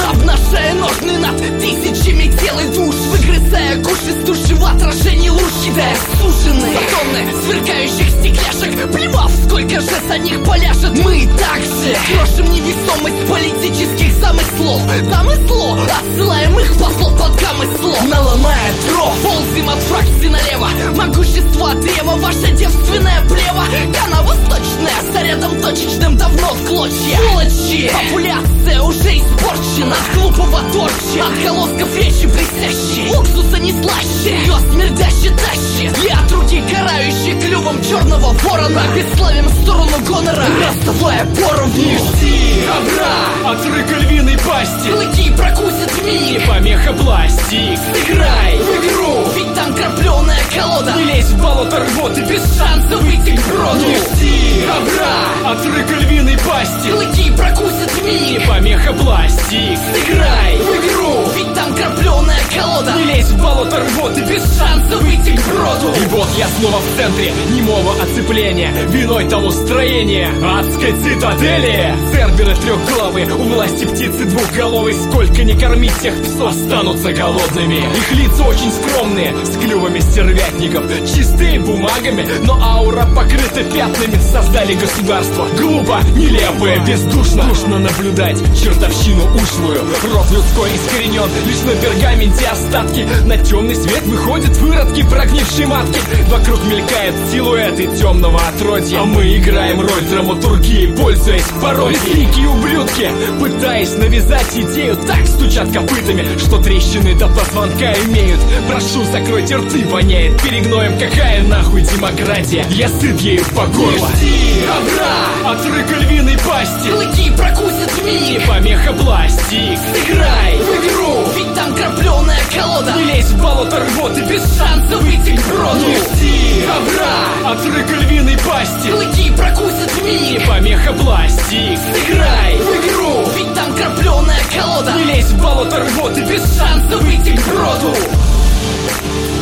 обнажая ножны над тысячами тел и душ, выгрызая куш из туши в отражении луч, кидая суженые тонны сверкающих стекляшек. Плевав, сколько же за них поляжет, мы также крошим невесомость политических замыслов. Там и зло, отсылаем их послов под гаммы слов. Наломая дров, ползем от фракции налево. Могущество древа, ваше девственное плево. Гана восточная, зарядом точечным давно в клочья. Сволочи, популяция уже испорчена. От глупого торча, отголосков речи блестящей. Уксуса не слаще, ее смердяще тащит. И от руки карающей клювом черного ворона бесславим в сторону гонора, расставая поровну. Не жди добра от рыка львиной пасти. Клыки прокусят в миг, помеха пластик. сыграй в игру, ведь там крапленая колода. Не лезь в болото рвоты, без Шанса выйти к броду. Не жди добра от рыка львиной пасти. Клыки прокусят в миг, помеха пластик. сыграй в игру, ведь там крапленая колода. Не лезь в болото рвоты, без Шанса выйти к броду. И вот я снова в центре немого оцепления. Виной тому строение адской цитадели. Церберы трехглавые, у власти птицы двухголовой. Сколько не кормить тех псов, останутся голодными. Их лица очень скромные, с клювами стервятников. Чистые бумагами, но аура покрыта пятнами. Создали государство глупо, нелепое, бездушно. Скучно наблюдать чертовщину ушлую. Род людской искоренен, лишь на пергаменте остатки. На темный свет выходят выродки прогнившей матки. Вокруг мелькают силуэты темного отродья. А мы играем роль драматургии, пользуясь порой. Лесники и ублюдки, пытаясь навязать идею, так стучат копытами, что трещины до позвонка имеют. Прошу, закройте рты, воняет перегноем. Какая нахуй демократия? Я сыт ею по горло. Не жди добра от рыка львиной пасти. Клыки прокусят в миг, помеха пластик. сыграй в игру, ведь там крапленая колода. Не лезь в болото рвоты, без Шанса выйти к броду. Не жди добра от рыка львиной пасти. Клыки прокусят в миг, помеха пластик. сыграй в игру, ведь там крапленая колода. Не лезь в болото рвоты, без Шанса выйти к броду.